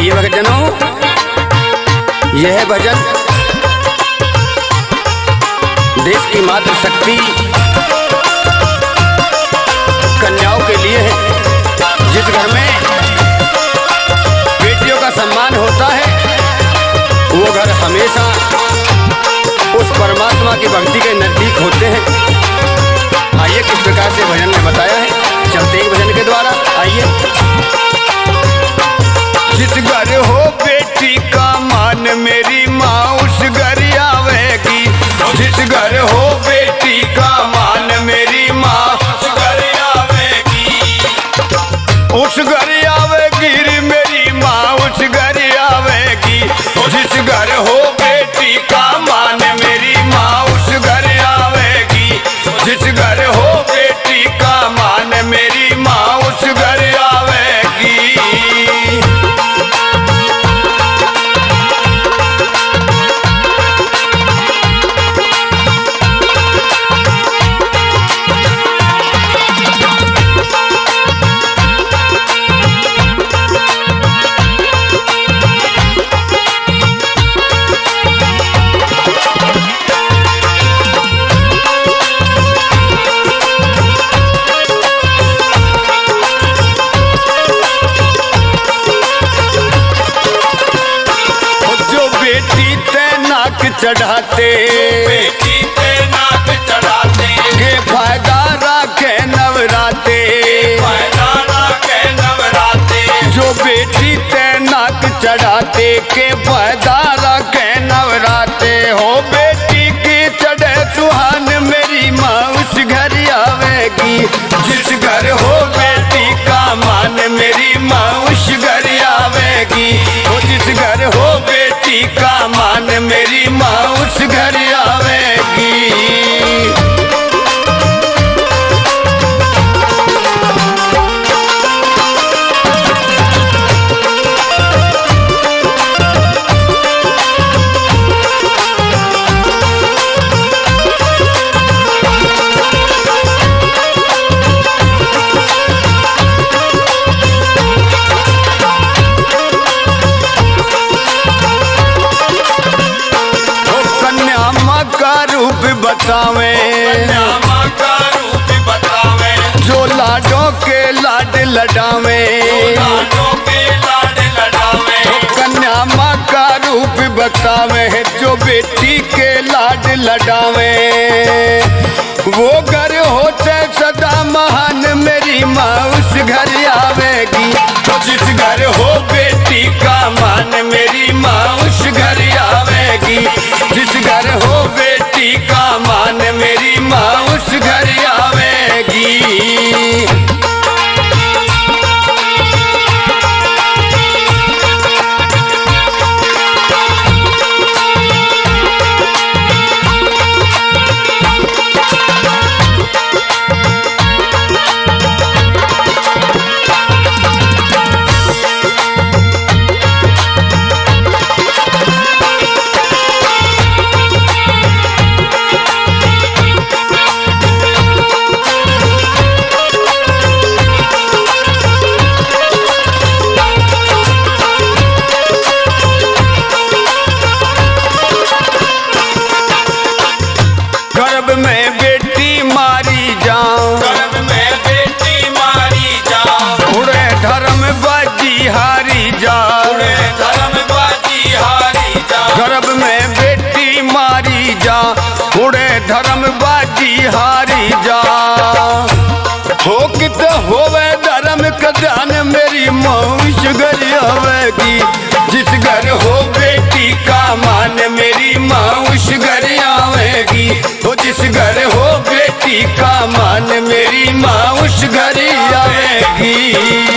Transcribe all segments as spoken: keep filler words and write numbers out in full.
आइए भक्तजनों, यह भजन देश की मातृ शक्ति कन्याओं के लिए है। जिस घर में बेटियों का सम्मान होता है वो घर हमेशा उस परमात्मा की भक्ति के नजदीक होते हैं। आइए किस प्रकार से भजन में बताया है, चलते एक भजन के द्वारा। आइए। जिस घर हो बेटी का मान मेरी माँ उस घर आवेगी। जिस घर हो बेटी का मान मेरी माँ उस घर आवेगी। उस घर आवेगी रे मेरी माँ उस घर आवेगी। जिस घर हो बेटी का मान मेरी माँ उस घर आवेगी। जिस घर हो बेटी का मान मेरी माँ उस घर आवेगी। चढ़ाते बेटी पे नाक चढ़ाते के फायदा रखे नवराते। फायदा रखे नवराते जो बेटी ते नाक चढ़ाते के फायदा रखे नवराते। हो बेटी की चढ़े सुहान मेरी माँ उस घर आवेगी। जिस घर हो बेटी का मान मेरी माँ उस घर आवेगी। हो जिस घर हो बेटी का मान मेरी माँ उस घर आवेगी। बतावे का रूप बतावे जो लाडों के लाड लडावे। लाडों के लाड लडावे कन्या माँ का रूप बतावे जो बेटी के लाड लडावे। वो घर होते सदा महान मेरी माँ उस घर आवेगी। जिस घर हो बेटी का मान मेरी माँ उस घर आवेगी। जिस घर हो बेटी का मान मेरी माँ उस घर आवेगी। गर्भ में बेटी मारी जाऊं। गर्भ में बेटी मारी जाऊं। उड़े धर्म बाजी हारी जाऊं। उड़े धर्म बाजी हारी जाऊं। गर्भ में बेटी मारी जाऊं। उड़े धर्म बाजी हारी जाऊं। हो कित होवे धर्म का ध्यान मेरी माँ उस घर आवेगी। जिस घर हो बेटी का मान मेरी माँ उस घर आवेगी। हो जिस घर हो बेटी का मान मेरी माँ उस घर आवेगी।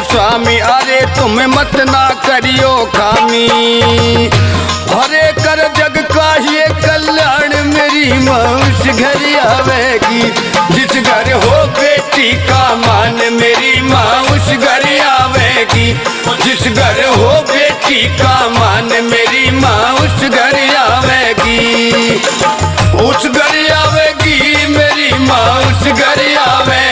स्वामी अरे तुम मत ना करियो खामी। हरे कर जग का ये कल्याण मेरी माँ उस घर आवेगी। जिस घर हो बेटी का मान मेरी माँ उस घर आवेगी। जिस घर हो बेटी का मान मेरी माँ उस घर आवेगी। उस घर आवेगी मेरी माँ उस घर आवेगी।